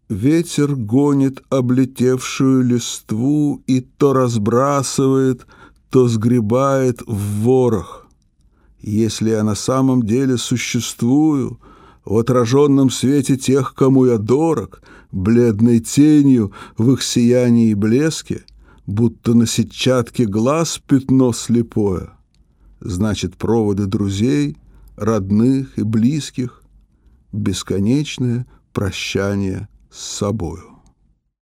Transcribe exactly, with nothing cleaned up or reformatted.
Ветер гонит облетевшую листву и то разбрасывает, то сгребает в ворох. Если я на самом деле существую, в отраженном свете тех, кому я дорог, бледной тенью в их сиянии и блеске, будто на сетчатке глаз пятно слепое, значит, проводы друзей, родных и близких, бесконечное прощание с собою.